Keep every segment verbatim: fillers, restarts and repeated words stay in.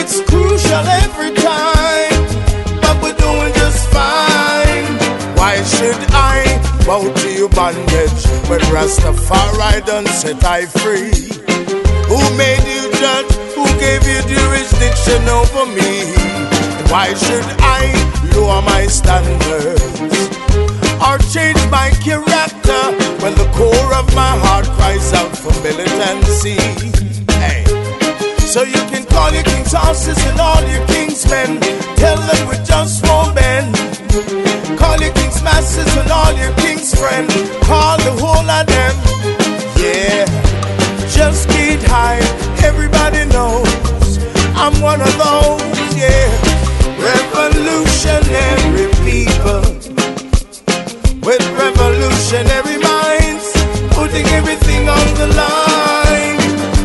It's crucial every time, but we're doing just fine. Why should I bow to your bondage when Rastafari done set I free? Who made you judge? Who gave you jurisdiction over me? Why should I lower my standards or change my character when the core of my heart cries out for militancy? Hey. So you can call your king's horses and all your king's men, tell them we just won't bend. Call your king's masses and all your king's friends, call the whole of them. Yeah, just can't hide, everybody knows I'm one of those, yeah. Revolutionary people with revolutionary minds, putting everything on the line.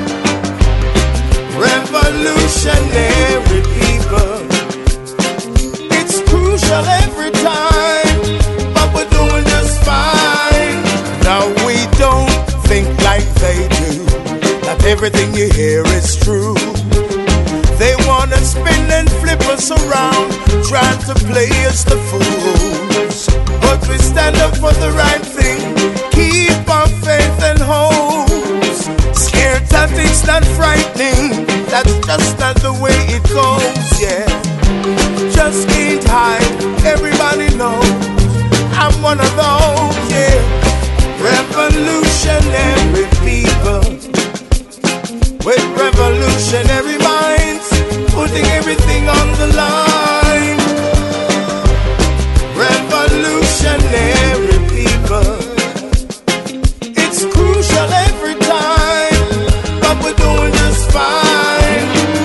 Revolutionary people, it's crucial every time, but we're doing just fine. Now we don't think like they do, that everything you hear is true. They wanna spin and flip us around, trying to play us the fools. But we stand up for the right thing, keep our faith and hope. Scared tactics not frightening, that's just not the way it goes, yeah. Just can't hide, everybody knows I'm one of those, yeah. Revolutionary people with revolutionary minds, putting everything on the line. Revolutionary people, it's crucial every time, but we're doing just fine.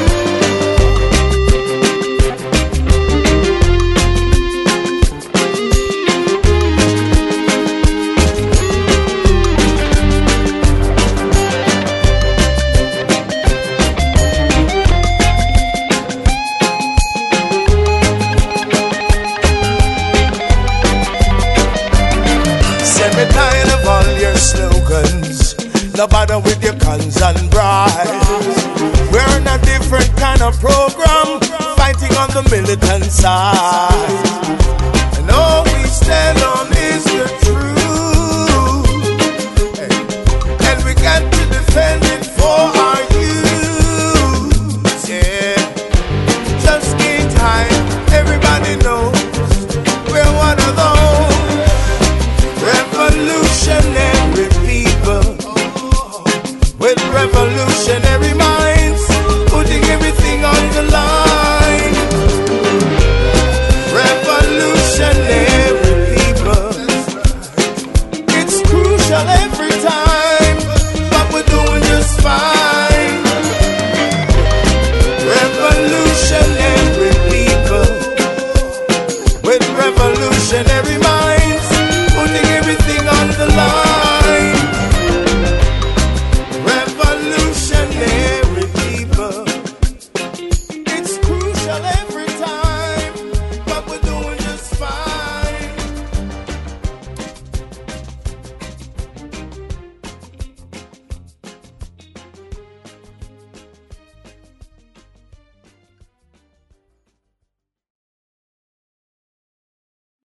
No bother with your cons and bribes. We're on a different kind of program, fighting on the militant side. And all we stand on is the truth.